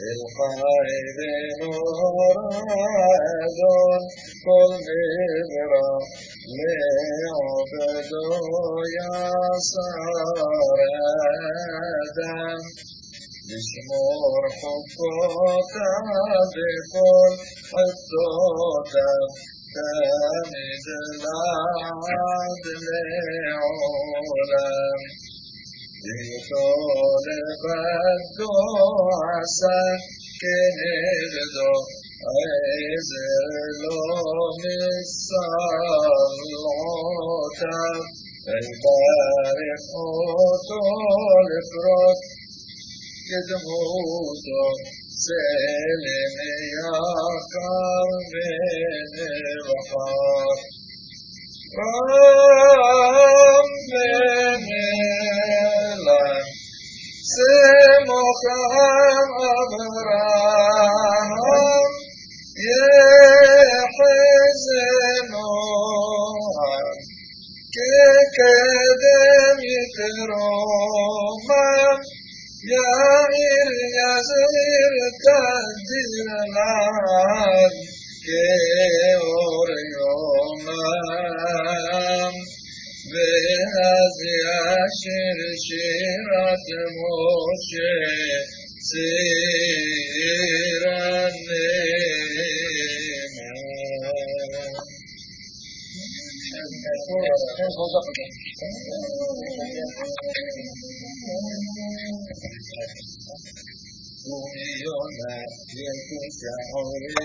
الخير مراد كل نبرة لعبده يا ساردا بشمور حقوقا بكل حدودا تمد العدل علا يطالب الدعاء سكن الدو عز لوم الصلوات البارح طول فرد قدموتو سلم يا كرم البحر سمخان أبراهام يحزنون كقدم يترومم يا إليزر تدلان كأوريومم بهذه شرشرة موشي سيرا نيما